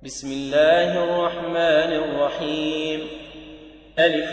بسم الله الرحمن الرحيم. ألف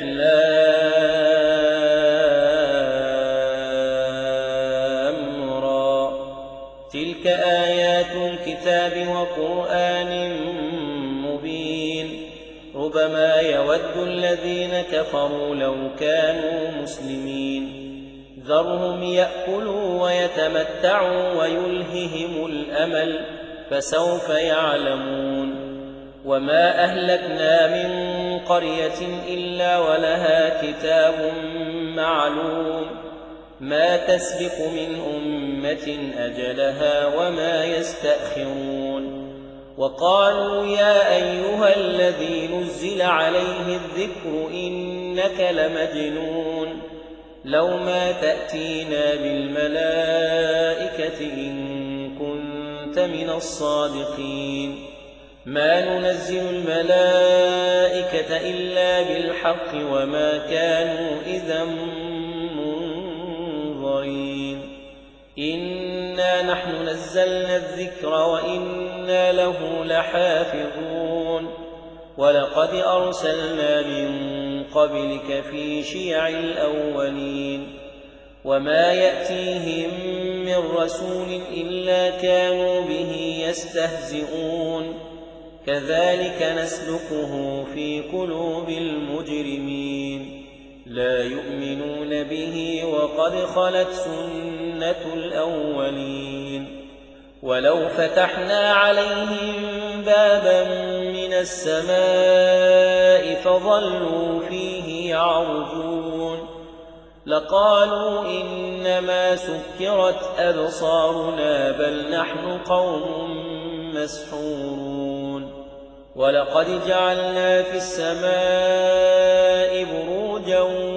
لام را. تلك آيات الكتاب وقرآن مبين. ربما يود الذين كفروا لو كانوا مسلمين. ذرهم يأكلوا ويتمتعوا ويلههم الأمل فسوف يعلمون. وما أهلكنا من قرية إلا ولها كتاب معلوم ما تسبق من أمة أجلها وما يستأخرون. وقالوا يا أيها الذي نزل عليه الذكر إنك لمجنون لو ما تأتينا بالملائكة إن كنت من الصادقين. ما ننزل الملائكة إلا بالحق وما كانوا إذا منظرين. إنا نحن نزلنا الذكر وإنا له لحافظون. ولقد أرسلنا من قبلك في شيع الأولين. وما يأتيهم من رسول إلا كانوا به يستهزئون. كذلك نسلكه في قلوب المجرمين. لا يؤمنون به وقد خلت سنة الأولين. ولو فتحنا عليهم بابا من السماء فظلوا فيه يعرجون لقالوا إنما سكرت أبصارنا بل نحن قوم مسحورون. ولقد جعلنا في السماء بروجا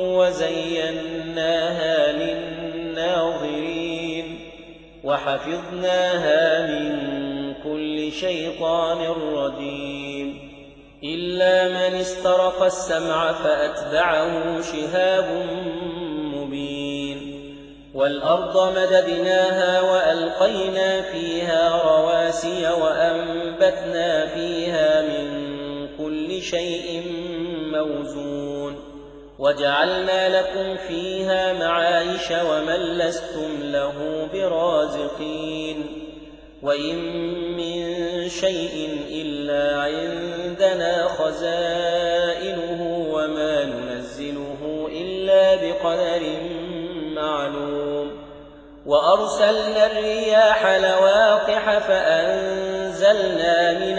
وزيناها للناظرين وحفظناها من كل شيطان رجيم. إلا من استرق السمع فأتبعه شهاب مبين. والأرض مددناها وألقينا فيها رواسي وأنبتنا فيها من كل شيء موزون. وجعلنا لكم فيها معايش ومن لستم له برازقين. وإن من شيء إلا عندنا خزائنه وما ننزله إلا بقدر معلوم. وأرسلنا الرياح لواقح فأنزلنا من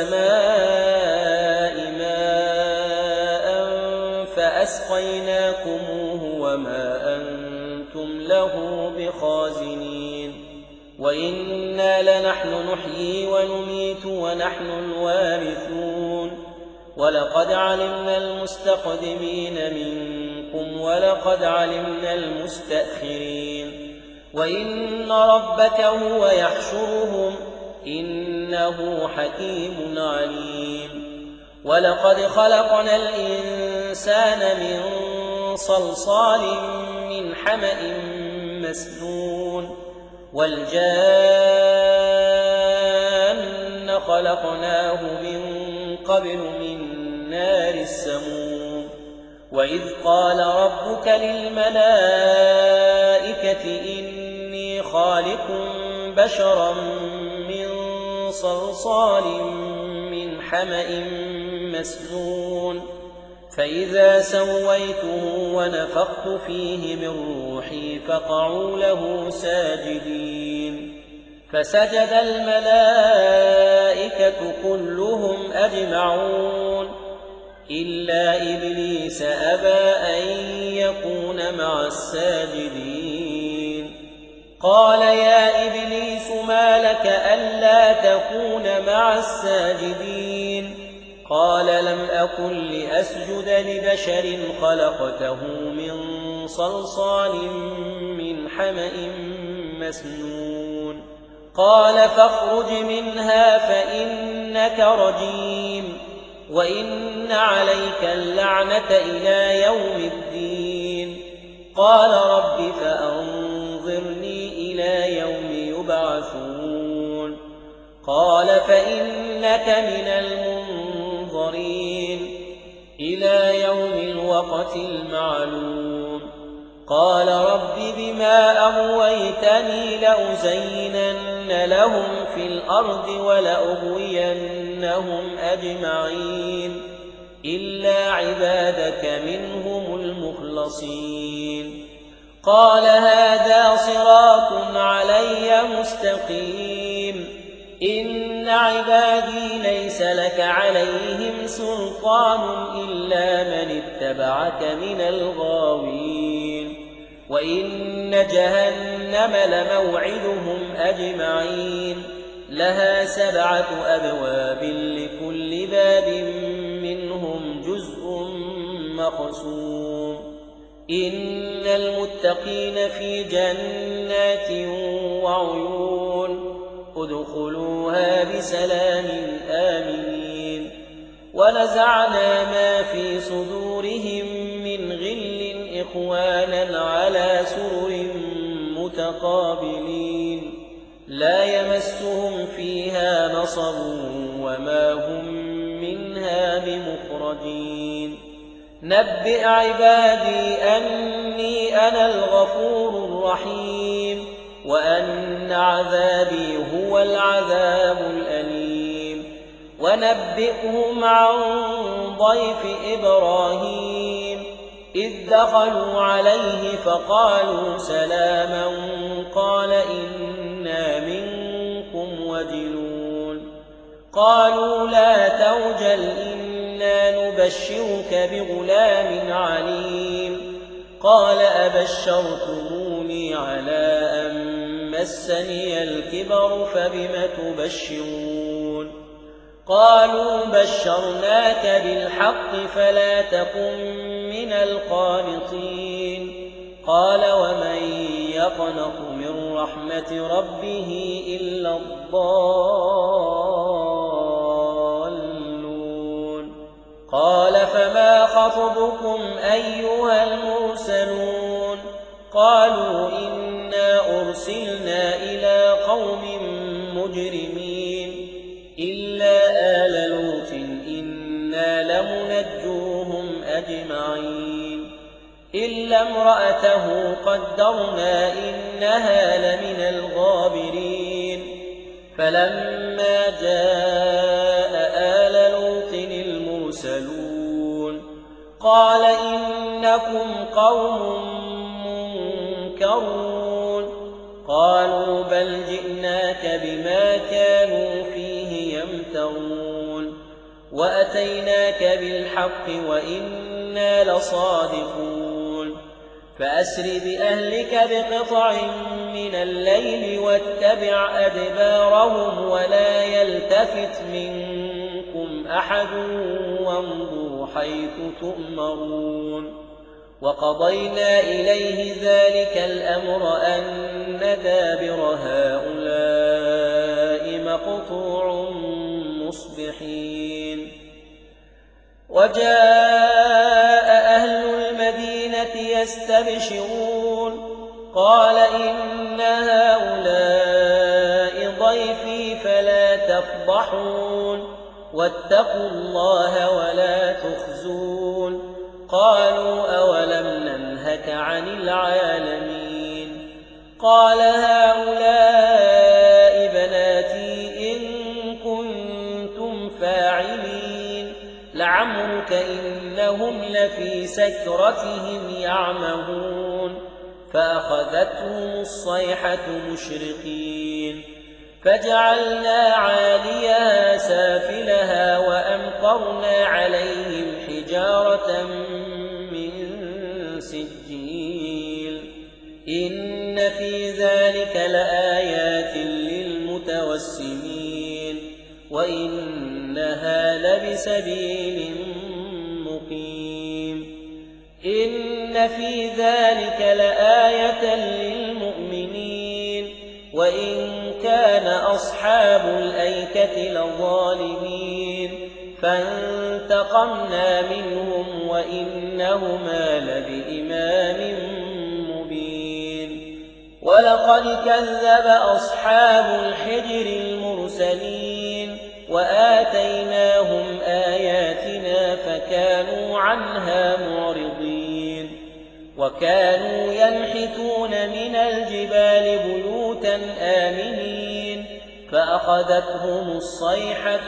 السماء ماء فأسقيناكموه وما أنتم له بخازنين. وإنا لنحن نحيي ونميت ونحن الوارثون. ولقد علمنا المستقدمين منكم ولقد علمنا المستأخرين. وإن ربك هو يحشرهم إنه حكيم عليم. ولقد خلقنا الإنسان من صلصال من حمأ مسنون. والجان خلقناه من قبل من نار السموم. وإذ قال ربك للملائكة إني خالق بشرا من صلصال من حمأ مسنون. فإذا سويته ونفخت فيه من روحي فقعوا له ساجدين. فسجد الملائكة كلهم أجمعون إلا إبليس أبى أن يكون مع الساجدين. قال يا إبليس ما لك ألا تكون مع الساجدين؟ قال لم أكن لأسجد لبشر خلقته من صلصال من حمأ مسنون. قال فاخرج منها فإنك رجيم وإن عليك اللعنة إلى يوم الدين. قال رب فأنظرني إلى يوم يبعثون. قال فإنك من المنظرين إلى يوم الوقت المعلوم قال رب بما أغويتني لأزينن لهم في الأرض ولأغوينهم أجمعين إلا عبادك منهم المخلصين قال هذا صراط علي مستقيم إن عبادي ليس لك عليهم سلطان إلا من اتبعك من الغاوين وإن جهنم لموعدهم أجمعين لها 7 أبواب لكل باب منهم جزء مقسوم إن المتقين في جنات وعيون ادخلوها بسلام آمنين ونزعنا ما في صدورهم من غل إخوانا على سرر متقابلين لا يمسهم فيها نصب وما هم منها بمخرجين نبئ عبادي أني أنا الغفور الرحيم وأن عذابي هو العذاب الأليم ونبئهم عن ضيف إبراهيم إذ دخلوا عليه فقالوا سلاما قال إنا منكم وجلون قالوا لا توجل إنا نبشرك بغلام عليم قال أبشرتموني على أن مسني الكبر فبم تبشرون قالوا بشرناك بالحق فلا تكن من القانطين قال ومن يقنط من رحمة ربه إلا الضالون قال فما خطبكم أيها المرسلون قالوا إنا أرسلنا إلى قوم مجرمين إلا آل لوط إنا لمنجوهم أجمعين إلا امرأته قدرنا إنها لمن الغابرين فلما جاء آل لوط المرسلون قال إنكم قوم منكرون قالوا بل جئناك بما كانوا فيه يمترون وأتيناك بالحق وإنا لصادقون فأسر بأهلك بقطع من الليل واتبع أدبارهم ولا يلتفت منكم أحد وامضوا حيث تؤمرون وقضينا إليه ذلك الأمر أن دابر هؤلاء مقطوع مصبحين وجاء أهل المدينة يستبشرون قال إن هؤلاء ضيفي فلا تفضحون واتقوا الله ولا تخزون قالوا أولم ننهك عن العالمين قال هؤلاء بناتي إن كنتم فاعلين لعمرك إنهم لفي سكرتهم يعمهون فأخذتهم الصيحة مشرقين فجعلنا عاليها سافلها وأمطرنا عليهم حجارة من سجيل إن في ذلك لآيات للمتوسمين وإنها لبسبيل مقيم إن في ذلك لآية للمؤمنين وإن كان أصحاب الأيكة لظالمين فانتقمنا منهم وإنهما لبإمام مبين ولقد كذب أصحاب الحجر المرسلين المرسلين وآتيناهم آياتنا فكانوا عنها معرضين وكانوا ينحتون من الجبال بيوتا آمنين فأخذتهم الصيحة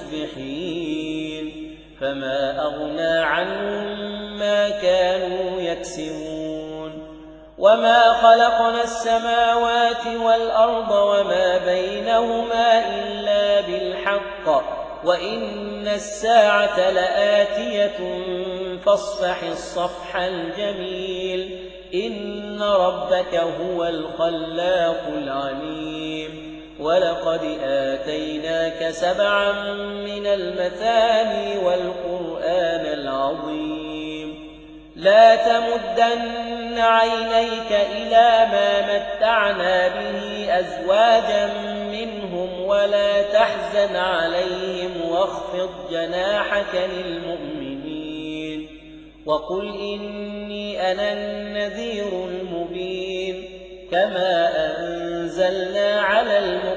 مصبحين فما أغنى عنهم ما كانوا يكسبون وما خلقنا السماوات والأرض وما بينهما إلا بالحق وإن الساعة لآتية فاصفح الصفح الجميل إن ربك هو الخلاق العليم ولقد آتيناك 7 من المثاني والقرآن العظيم لا تمدن عينيك إلى ما متعنا به أزواجا منهم ولا تحزن عليهم واخفض جناحك للمؤمنين وقل إني أنا النذير المبين كما أنزلنا على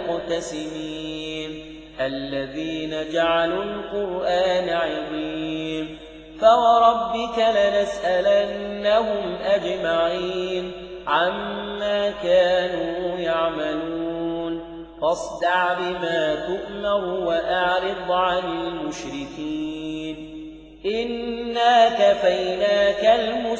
المقتسمين الذين جعلوا القرآن عظيم فوربك لنسألنهم أجمعين عما كانوا يعملون فاصدع بما تؤمر وأعرض عن المشركين إنا كفيناك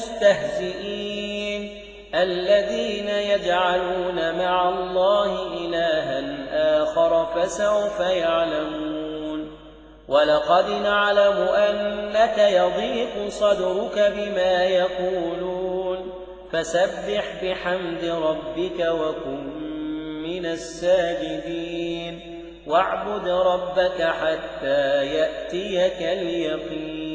المستهزئين الذين يجعلون مع الله إلها آخر فسوف يعلمون ولقد نعلم أنك يضيق صدرك بما يقولون فسبح بحمد ربك وكن من الساجدين واعبد ربك حتى يأتيك اليقين